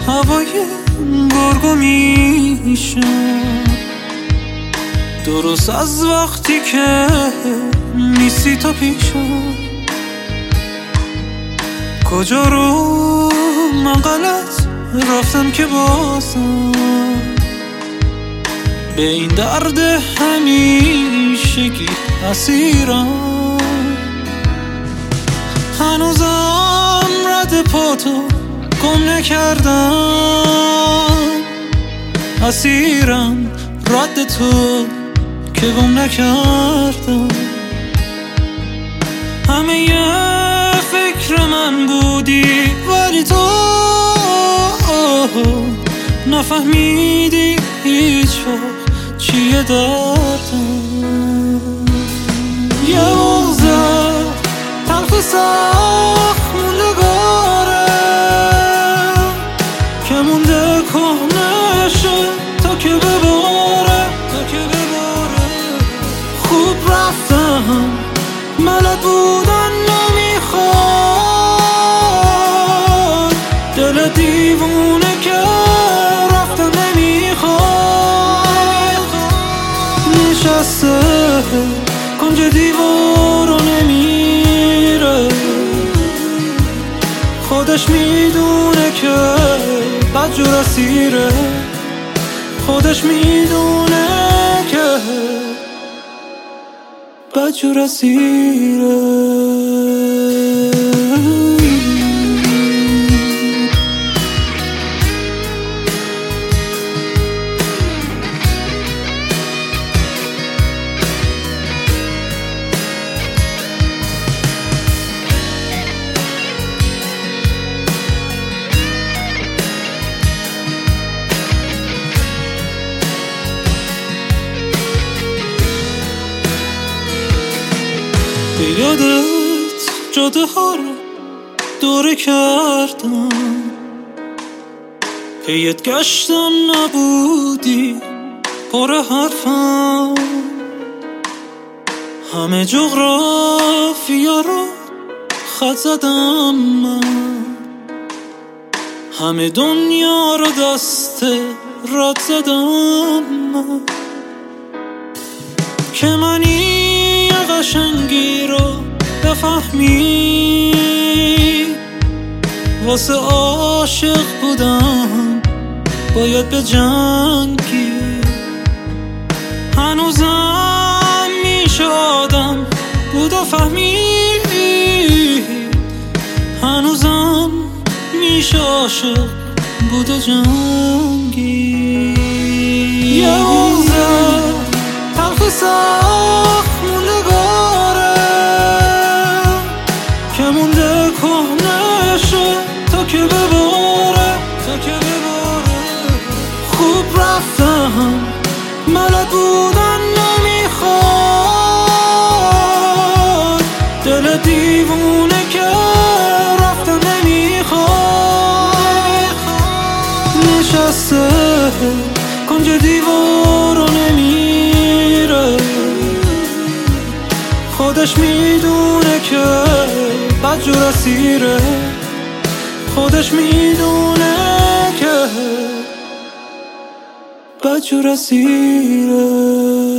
هوای گرگو میشم درست از وقتی که نیستی تو پیشم. کجا رو من غلط رفتم که بازم به این درد همیشگی اسیرم. هنوزم رد پاتو گم نکردم، اسیرم رد تو که گم نکردم. همه یه فکر من بودی ولی تو نفهمیدی هیچ وقت چیه دردم. یه بغضه تلخ سخت موندگاره که مونده کهنشه تا که بباره. خوب رفتم بلد بودن نمیخواد، دل دیوونه که رفتن نمیخواد. نشسته کنج دیوارو نمیره، خودش میدونه که بدجور اسیره. خودش میدونه که بدجور اسیره. به یادت جاده ها رو دوره کردم، پیت گشتم نبودی پر حرفم. همه جغرافیا رو خط زدم من، همه دنیا رو دست رد زدم من. که منی قشنگی رو بفهمی واسه عاشق بودم باید به جنگی. هنوزم میشه آدم بود و فهمید، هنوزم میشه عاشق بود و جنگی. یه بغضه تلخ سخت موندگاره که مونده کهنشه تا که بباره. خوب رفتم بلد بودن نمیخواد، دل دیوونه که رفتن نمیخواد. نشسته کنج دیوارو نمیره، خودش میدونه که بدجور اسیره. خودش میدونه که بدجور اسیره.